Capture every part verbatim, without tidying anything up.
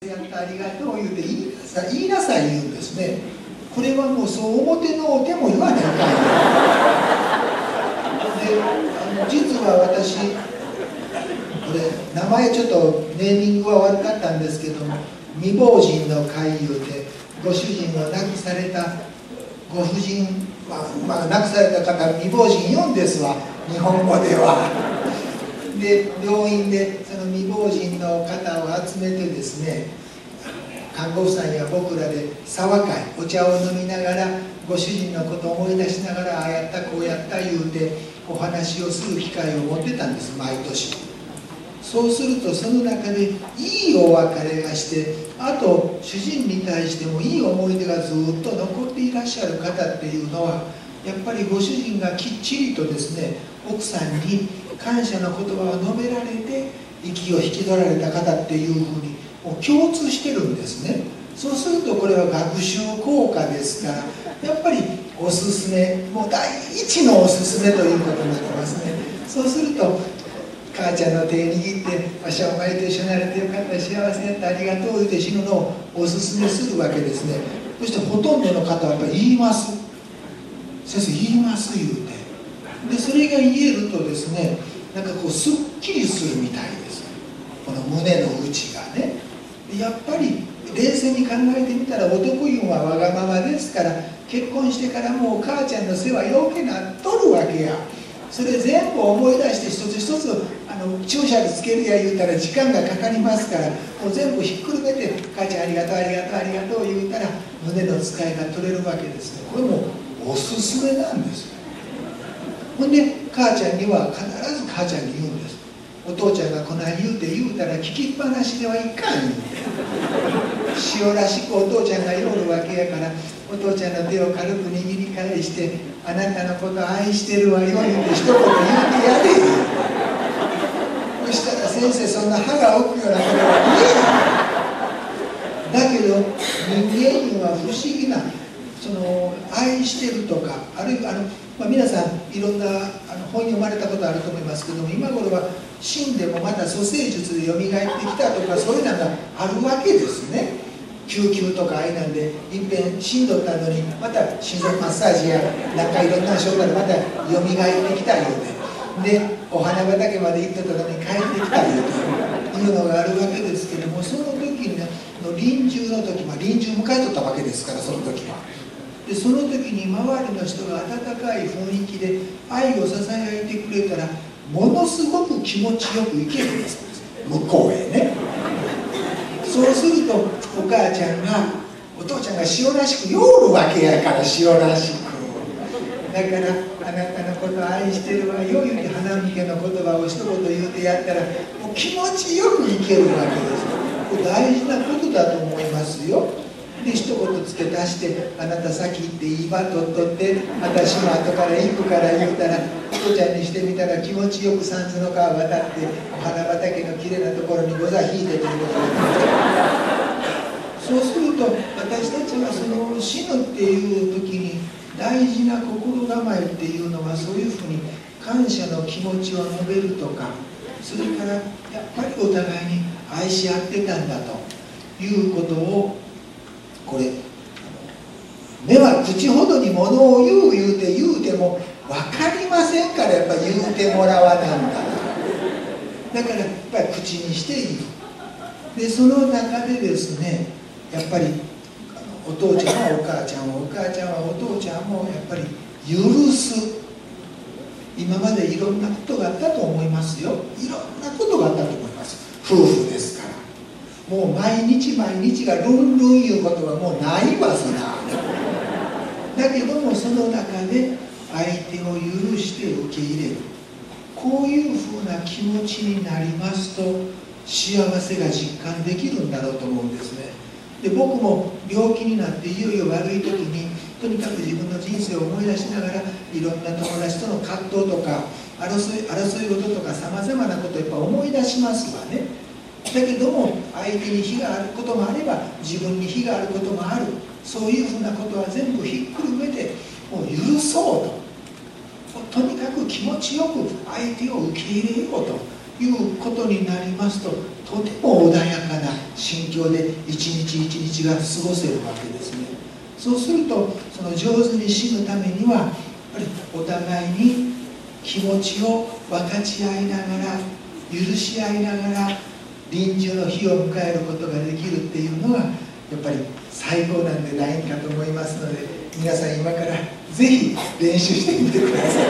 やったありがとう言うて言いなさい言いなさい言うんですね。これはもうそう表の手も言わないかんで、あの実は私これ名前ちょっとネーミングは悪かったんですけども、未亡人の会言うて、ご主人を亡くされたご婦人、まあ、まあ、亡くされた方未亡人よんですわ、日本語では。で病院でその未亡人の方を集めてですね、看護婦さんや僕らで沢会お茶を飲みながらご主人のことを思い出しながら、ああやったこうやった言うてお話をする機会を持ってたんです、毎年。そうするとその中でいいお別れがして、あと主人に対してもいい思い出がずっと残っていらっしゃる方っていうのは、やっぱりご主人がきっちりとですね、奥さんに感謝の言葉を述べられて息を引き取られた方っていうふうにもう共通してるんですね。そうするとこれは学習効果ですから、やっぱりおすすめ、もう第一のおすすめということになりますね。そうすると母ちゃんの手握って「わしはお前と一緒になれてよかった、幸せやった、ありがとう」言うて死ぬのをおすすめするわけですね。そしてほとんどの方はやっぱり言います。先生言います言うて。でそれが言えるとですね、なんかこうすっきりするみたいです、この胸の内がね。やっぱり冷静に考えてみたら、男湯はわがままですから、結婚してからもう母ちゃんの世話ようけなっとるわけや。それ全部思い出して一つ一つあの注射でつけるや言うたら時間がかかりますから、もう全部ひっくるめて「母ちゃんありがとうありがとうありがとう」言うたら胸の使いが取れるわけですね。これもおすすめなんですよ。ほんで母ちゃんには必ず母ちゃんに言うんです。お父ちゃんがこない言うて言うたら聞きっぱなしではいかん言うて、塩らしくお父ちゃんが言うわけやから、お父ちゃんの手を軽く握り返して「あなたのこと愛してるわよ」言うて一言言うてやれよ。そしたら先生そんな歯が置くようなことは言えない。だけど人間には不思議な、その愛してるとか、あるいはあの、まあ、皆さんいろんなあの本読まれたことあると思いますけども、今頃は死んでもまた蘇生術でよみがえってきたとか、そういうのがあるわけですね。救急とかああいうなんでいっぺん死んどったのにまた心臓マッサージやなんかいろんな症状でまたよみがえってきたいうで、でお花畑まで行ってたのに帰ってきたいうというのがあるわけですけども、その時にの臨終の時、まあ、臨終迎えとったわけですから、その時は。でその時に周りの人が温かい雰囲気で愛をささやいてくれたら、ものすごく気持ちよく行けるんです向こうへね。そうするとお母ちゃんがお父ちゃんが塩らしくよるわけやから、塩らしくだから「あなたのこと愛してるわよ」言うて花見家の言葉を一言言うてやったら、もう気持ちよくいけるわけです。これ大事なことだと思いますよ。で一言付け足して「あなた先行っていいバット取って私も後から行くから」言うたら、お父ちゃんにしてみたら気持ちよく三途の川渡ってお花畑のきれいなところにご座引いてということで、そうすると私たちはその死ぬっていう時に大事な心構えっていうのは、そういうふうに感謝の気持ちを述べるとか、それからやっぱりお互いに愛し合ってたんだということを、これ目は口ほどにものを言う言うて言うても分かりませんから、やっぱり言うてもらわなんだ。だからやっぱり口にして言う。でその中でですね、やっぱりお父ちゃんはお母ちゃんを、お母ちゃんはお父ちゃんもやっぱり許す。今までいろんなことがあったと思いますよ。いろんなことがあったと思います。夫婦ですから。もう毎日毎日がルンルンいうことはもうないわそな。だけどもその中で相手を許して受け入れる、こういうふうな気持ちになりますと幸せが実感できるんだろうと思うんですね。で僕も病気になっていよいよ悪い時に、とにかく自分の人生を思い出しながら、いろんな友達との葛藤とか争い争い事とかさまざまなことをやっぱ思い出しますわね。だけども相手に非があることもあれば自分に非があることもある。そういうふうなことは全部ひっくるめてもう許そうと、とにかく気持ちよく相手を受け入れようということになりますと、 とても穏やかな心境で一日一日が過ごせるわけですね。そうするとその上手に死ぬためにはやっぱりお互いに気持ちを分かち合いながら許し合いながら臨終の日を迎えることができるっていうのがやっぱり最高なんでないかと思いますので、皆さん今からぜひ練習してみてください。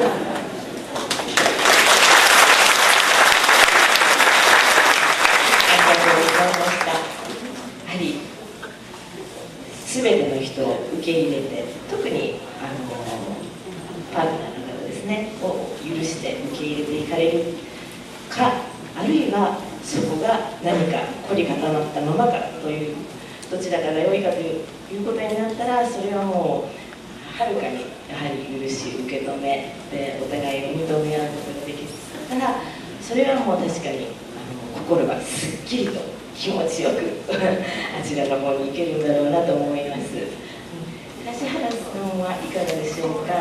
すべての人を受け入れて、特にあのパートナーの方ですねを許して受け入れていかれるか、あるいはそこが何か凝り固まったままかという、どちらかが良いかということになったら、それはもうはるかにやはり許し受け止めでお互いを認め合うことができるから、それはもう確かにあの心がすっきりと気持ちよくあちらの方に行けるんだろうなと思います。樫原さんはいかがでしょうか。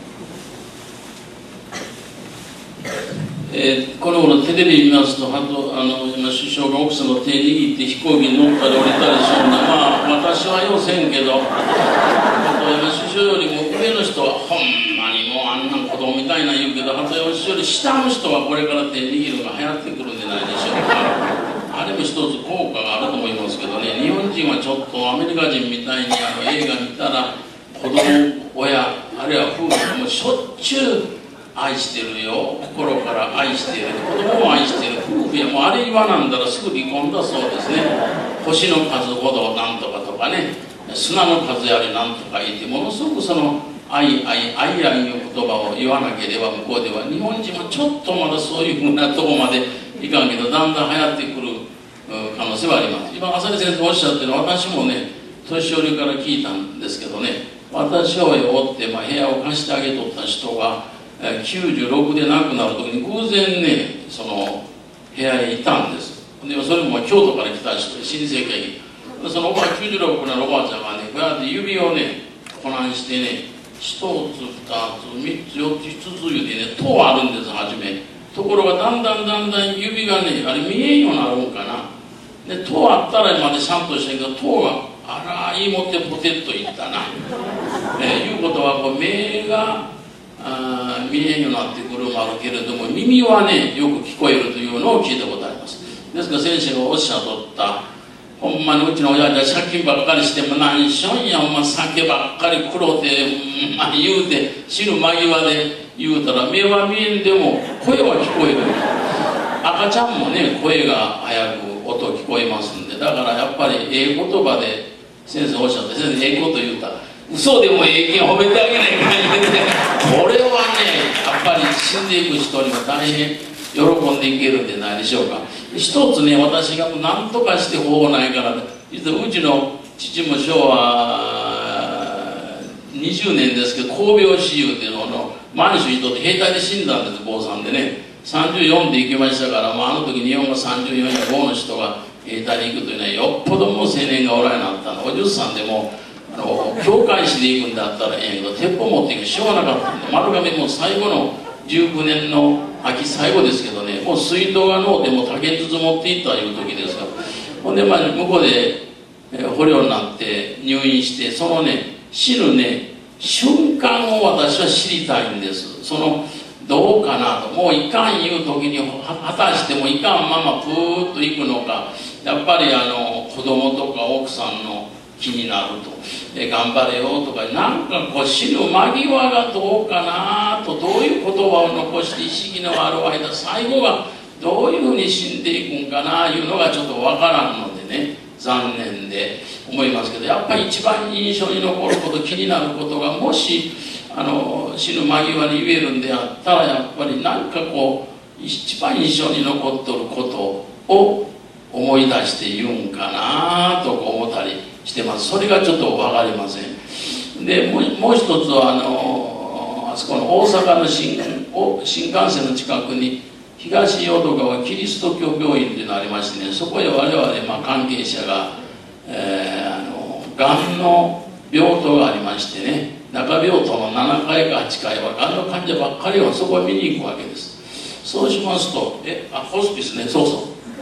えー、この頃テレビ見ますと、あとあの今首相が奥さんの手握って飛行機に乗ったり降りたりしような、まあ私はよせんけど、あと今首相よりも上の人はほんまにもうあんな子供みたいな言うけど、あと首相より下の人はこれから手握るのが流行ってくるんじゃないでしょうか。あれも一つ効果があると思いますけどね、日本人はちょっとアメリカ人みたいにあの映画見たら子供、親、あるいは夫婦がもうしょっちゅう愛してるよ、心から愛してる、子供も愛してる、夫婦やもうあれ言わなんだらすぐ離婚だそうですね。星の数ほどなんとかとかね、砂の数やりなんとか言って、ものすごくその愛愛愛愛いう言葉を言わなければ向こうでは、日本人もちょっとまだそういうふうなとこまでいかんけど、だんだん流行ってくる可能性はあります。今浅利先生おっしゃってるのは、私もね年寄りから聞いたんですけどね、私を追って、まあ、部屋を貸してあげとった人がきゅうじゅうろくで亡くなる時に偶然ねその部屋へいたんです。でそれも京都から来た人で親戚がいて、そのおばあきゅうじゅうろくのおばあちゃんがねこうやって指をねこなんしてねひとつふたつみっつよっついつつ言うてね塔あるんです初め。ところがだんだんだんだん指がねあれ見えんようになるんかな。で塔あったらまでちゃんとしたけど、塔があらいもってポテッといったな、えー、いうことはこう目があ見えんようになってくるもあるけれども、耳はねよく聞こえるというのを聞いたことあります。ですから先生がおっしゃっとったほんまにうちの親父は借金ばっかりしても何しょんや、ほんま酒ばっかり食ろうて、うんまあ、言うて死ぬ間際で言うたら目は見えんでも声は聞こえる。赤ちゃんもね声が早く音聞こえますんで、だからやっぱりええ言葉で先生おっしゃって、先生ええこと言うたら嘘でもええけん褒めてあげないかん言うて、これはねやっぱり死んでいく人にも大変喜んでいけるんじゃないでしょうか。一つね私が何とかして方法ないから、実はうちの父も昭和にじゅうねんですけど高病死いうていうのの満州にとって兵隊で死んだんです、坊さんでねさんじゅうよんで行きましたから、まあ、あの時日本がさんじゅうよんやごの人が兵隊に行くというのはよっぽども青年がおらんようになったの。おじゅっさんでもあの教会士で行くんだったらええけど鉄砲持っていくしょうがなかったんで、丸亀も最後のじゅうきゅうねんの秋最後ですけどね、もう水道がのうても竹筒持っていったいう時ですから、ほんでまあ向こうで、えー、捕虜になって入院して、そのね死ぬね瞬間を私は知りたいんです。そのどうかなと、もういかんいう時に果たしてもいかんままプーッといくのか、やっぱりあの子供とか奥さんの気になると、え頑張れよとか、なんかこう死ぬ間際がどうかなと、どういう言葉を残して意識のある間最後がどういうふうに死んでいくんかないうのがちょっとわからんのでね、残念で思いますけど、やっぱり一番印象に残ること、気になることがもしあの死ぬ間際に言えるんであったら、やっぱり何かこう一番印象に残っとることを思い出して言うんかなと思ったりしてます。それがちょっと分かりません。でもう、もう一つはあのあそこの大阪の 新, 新幹線の近くに東淀川キリスト教病院というのがありましてね、そこへ我々、まあ、関係者が、えー、あのがんの病棟がありましてね、中病棟のななかいかはちかいはがんの患者ばっかりをそこへ見に行くわけです。そうしますとえあホスピスね、そうそう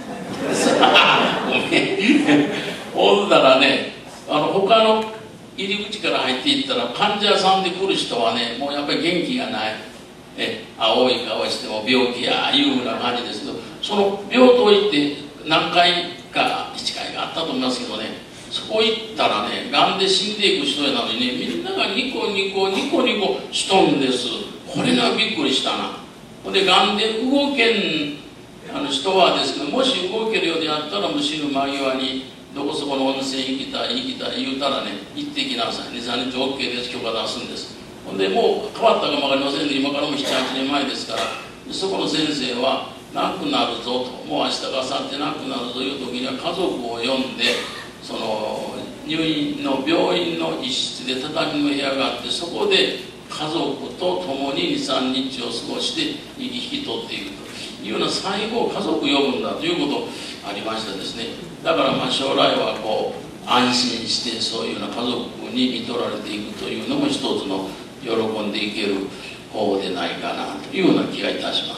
ごめん。ほんだらね、あの他の入り口から入っていったら患者さんで来る人はね、もうやっぱり元気がない、え青い顔しても病気やいうふうな感じですけど、その病棟行って何回かいっかいがあったと思いますけどね、そこ行ったらね、がんで死んでいく人なのにね、みんながニコニコニコニコしとんです。これがびっくりしたな。ほんで、がんで動けんあの人はですけど、もし動けるようであったら、もう死ぬ間際にどこそこの温泉行きたい行きたい言うたらね、行ってきなさい、にさんにち オーケー です、許可出すんです。ほんで、もう変わったかも分かりませんけど、今からもななはちねんまえですから、そこの先生は亡くなるぞと、もう明日か明後日亡くなるぞいう時には家族を呼んで、その入院の病院の一室で畳の部屋があって、そこで家族と共ににさんにちを過ごして引き取っていくというような、最後家族を呼ぶんだということありましたですね。だからまあ将来はこう安心してそういうような家族に見取られていくというのも一つの喜んでいける方法でないかなというような気がいたします。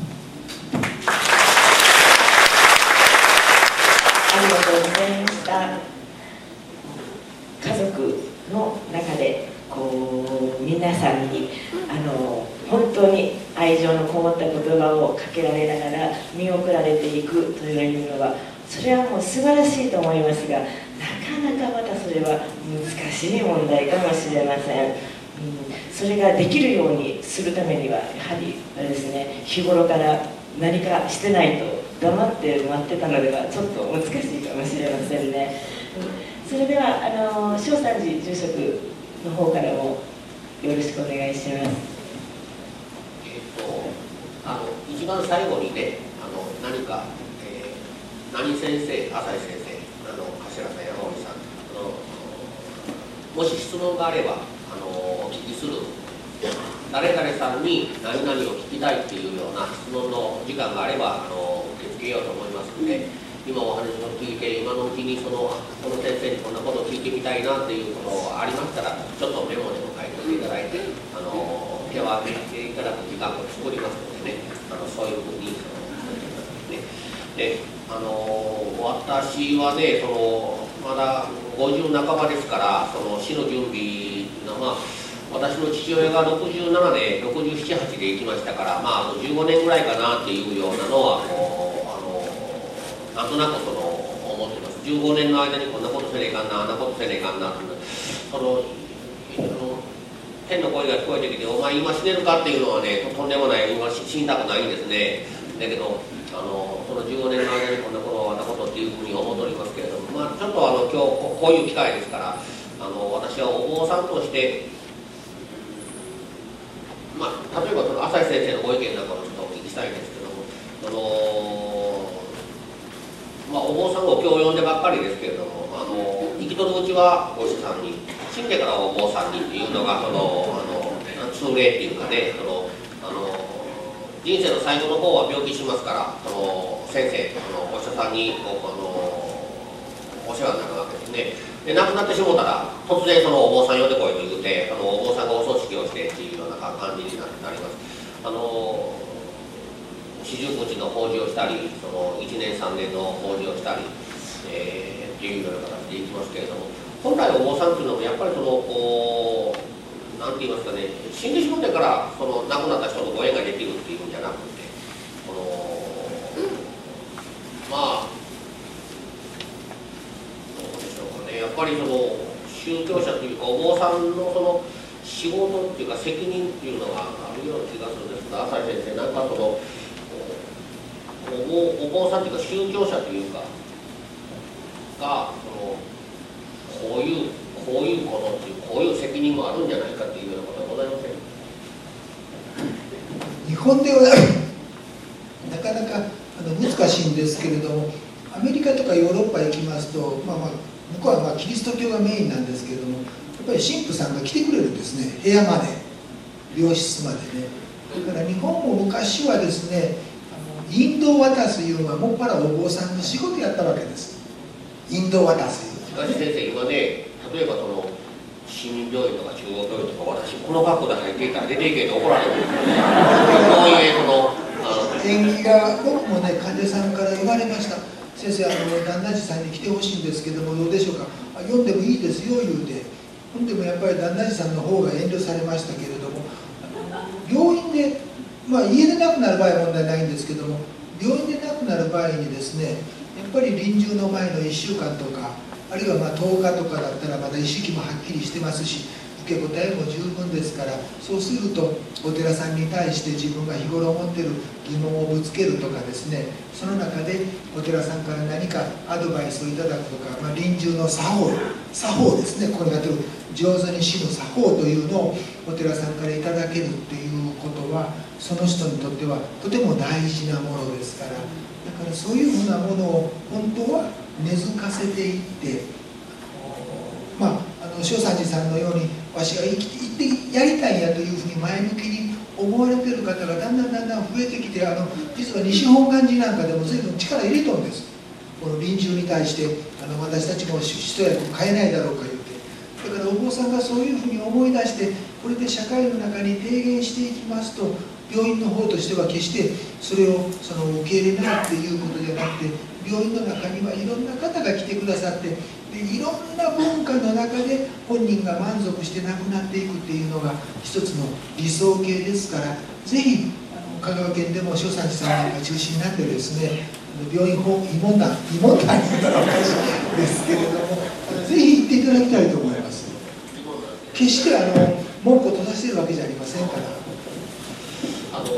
ありがとうございました。家族の中でこう皆さんにあの本当に愛情のこもった言葉をかけられながら見送られていくというのは、それはもう素晴らしいと思いますが、なかなかまたそれは難しい問題かもしれません。うん、それができるようにするためには、やはりあれですね、日頃から何かしてないと黙って待ってたのではちょっと難しいかもしれませんね。それではあの正三寺住職の方からもよろしくお願いします。 えっとあの一番最後にね、あの何か、えー、何先生、浅井先生、あの頭さん、山森さん、あのもし質問があればあのお聞きする、誰々さんに何々を聞きたいっていうような質問の時間があればあの受け付けようと思いますので、今お話を聞いて今のうちにそのこの先生にこんなことを聞いてみたいなっていうことがありましたら、ちょっとメモでも書いておいていただいて、あの手を挙げていただく時間を作りますのでね、あのそういうふうにね。で、あの私はね、そのまだごじゅう半ばですから、その死の準備のまあ私の父親がろくじゅうななでろくじゅうなな、はちで行きましたから、まあ、あとじゅうごねんぐらいかなっていうようなのはもうあのなんとなくその思ってます。じゅうごねんの間にこんなことせねえかんな、あんなことせねえかんなってその天の声が聞こえてきて、お前今死ねるかっていうのはね、とんでもない、今死にたくないんですね。だけどあのそのじゅうごねんの間にこんなこと、あんなことっていうふうに思っておりますけれども、まあ、ちょっとあの今日こういう機会ですから、あの私はお坊さんとしてまあ、例えばその浅井先生のご意見なんかもちょっとお聞きしたいんですけども、そのまあ、お坊さんを今日呼んでばっかりですけれども、あの生きとるうちはお医者さんに、死んでからお坊さんにっていうのがそのあの通例っていうかね、そのあの人生の最後の方は病気しますから、その先生、そのお医者さんにこうあのお世話になるわけですね。で亡くなってしもうたら突然そのお坊さん呼んでこいと言うて、そのお坊さんがお葬式をしてっていうような感じになります。あの四十九日の法事をしたり、そのいちねんさんねんの法事をしたり、えー、っていうような形でいきますけれども、本来お坊さんというのもやっぱりそのこうなんて言いますかね、死んでしまってからその亡くなった人とご縁ができるっていうんじゃなくて、このまあやっぱりその宗教者というかお坊さんのその仕事っていうか責任っていうのがあるような気がするんですが、浅井先生、なんかそのお坊さんというか宗教者というかがそのこういうこういうことっていうこういう責任もあるんじゃないかっていうようなことはございません。 日本ではなかなかあの難しいんですけれども、アメリカとかヨーロッパ行きますと、まあまあ向こうはまあキリスト教がメインなんですけれども、やっぱり神父さんが来てくれるんですね、部屋まで、病室までね。だから日本も昔はですね、あの引導を渡すいうのはもっぱらお坊さんの仕事やったわけです。引導を渡すいうのは、ね、 しかし先生、今ね、例えばその市民病院とか中央病院とか、私この格好で入っていたら出ていけって怒られるんですよね。病院へそのあの縁起が、僕もね患者さんから言われました。先生、あの旦那寺さんに来てほしいんですけどもどうでしょうか。あ、読んでもいいですよ言うて、ほんでもやっぱり旦那寺さんの方が遠慮されましたけれども、病院で、まあ家で亡くなる場合は問題ないんですけども、病院で亡くなる場合にですね、やっぱり臨終の前のいっしゅうかんとか、あるいはまあとおかとかだったらまだ意識もはっきりしてますし、受け答えも十分ですから、そうするとお寺さんに対して自分が日頃持っている疑問をぶつけるとかですね、その中でお寺さんから何かアドバイスをいただくとか、まあ、臨終の作法作法ですね、ここに書いてある上手に死ぬ作法というのをお寺さんからいただけるっていうことは、その人にとってはとても大事なものですから、だからそういうふうなものを本当は根付かせていって、まあ、あの塩三寺さんのようにわしが生きていってやりたいんやというふうに前向きに思われている方がだんだんだんだん増えてきて、あの実は西本願寺なんかでも随分力入れとるんです。この臨終に対してあの私たちも一役変えないだろうか言うて、だからお坊さんがそういうふうに思い出して、これで社会の中に提言していきますと、病院の方としては決してそれをその受け入れないっていうことじゃなくて、病院の中にはいろんな方が来てくださって、でいろんな文化の中で本人が満足して亡くなっていくっていうのが一つの理想形ですから、ぜひあの香川県でも塩三寺さんなんか中心になってですね、病院訪慰問団慰問団に言ったらおかしいですけれども、ぜひ行っていただきたいと思います。決してあの門戸を閉ざしているわけじゃありませんから。 あの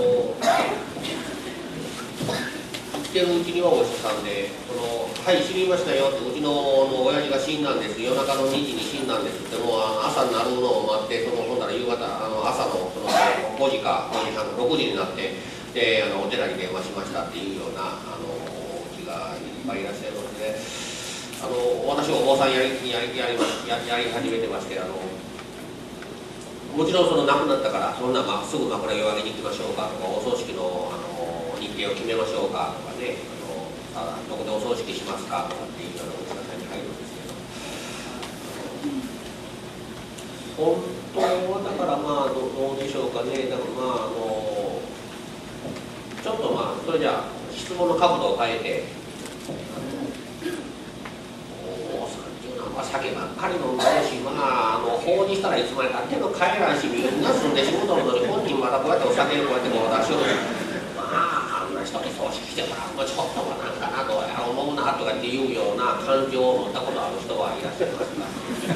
生きてるうちにはお医者さんで、そのはい死にましたよって、うちのの親父が死んだんです、夜中のにじに死んだんですって、もうあの朝になるのを待って、そのほんなら夕方あの朝のそのごじかごじはんろくじになって、であのお寺に電話しましたっていうようなあの気がいっぱいいらっしゃいますね。あの私お坊さんやりやりやりややり始めてまして、あのもちろんその亡くなったからそんな、まあ、すぐ枕を上げに行きましょうかとか、お葬式のあの日程を決めましょうかとかね、あのあどこでお葬式しますかとかっていうようなお知らせに入るんですけど、本当はだからまあどうでしょうかね。だからまああのちょっとまあそれじゃあ質問の角度を変えて、おさんっていうのは酒ばっかり飲んでるし、まああの法にしたらいつまでたっても帰らんし、みんな住んで仕事ののに本人まだこうやってお酒をこうやってこう出しようと、まああんな人に葬式してもらうのちょっとはなんかなと思うなとかっていうような感情を持ったことある人はいらっしゃいますか。